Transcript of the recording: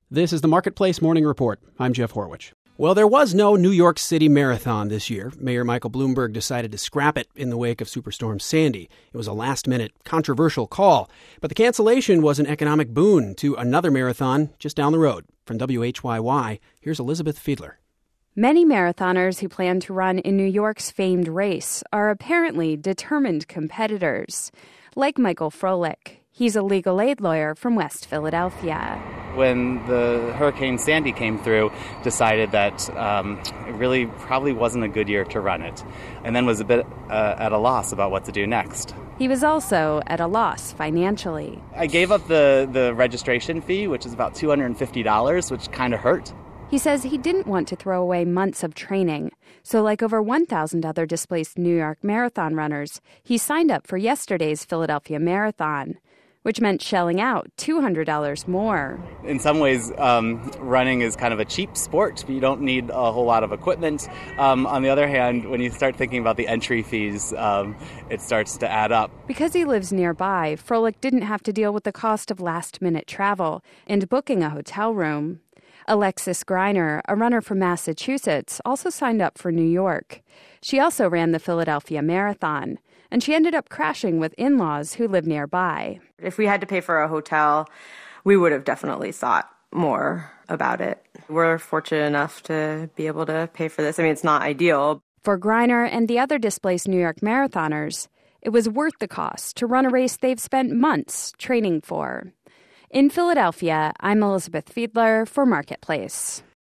This is the Marketplace Morning Report. I'm Jeff Horwich. Well, there was no New York City Marathon this year. Mayor Michael Bloomberg decided to scrap it in the wake of Superstorm Sandy. It was a last-minute, controversial call. But the cancellation was an economic boon to another marathon just down the road. From WHYY, here's Elizabeth Fiedler. Many marathoners who plan to run in New York's famed race are apparently determined competitors, like Michael Froelich. He's a legal aid lawyer from West Philadelphia. When the Hurricane Sandy came through, decided that it really probably wasn't a good year to run it, and then was a bit at a loss about what to do next. He was also at a loss financially. I gave up the registration fee, which is about $250, which kind of hurt. He says he didn't want to throw away months of training. So like over 1,000 other displaced New York marathon runners, he signed up for yesterday's Philadelphia Marathon, which meant shelling out $200 more. In some ways, running is kind of a cheap sport. You don't need a whole lot of equipment. On the other hand, when you start thinking about the entry fees, it starts to add up. Because he lives nearby, Froelich didn't have to deal with the cost of last-minute travel and booking a hotel room. Alexis Greiner, a runner from Massachusetts, also signed up for New York. She also ran the Philadelphia Marathon, and she ended up crashing with in-laws who live nearby. If we had to pay for a hotel, we would have definitely thought more about it. We're fortunate enough to be able to pay for this. I mean, it's not ideal. For Greiner and the other displaced New York marathoners, it was worth the cost to run a race they've spent months training for. In Philadelphia, I'm Elizabeth Fiedler for Marketplace.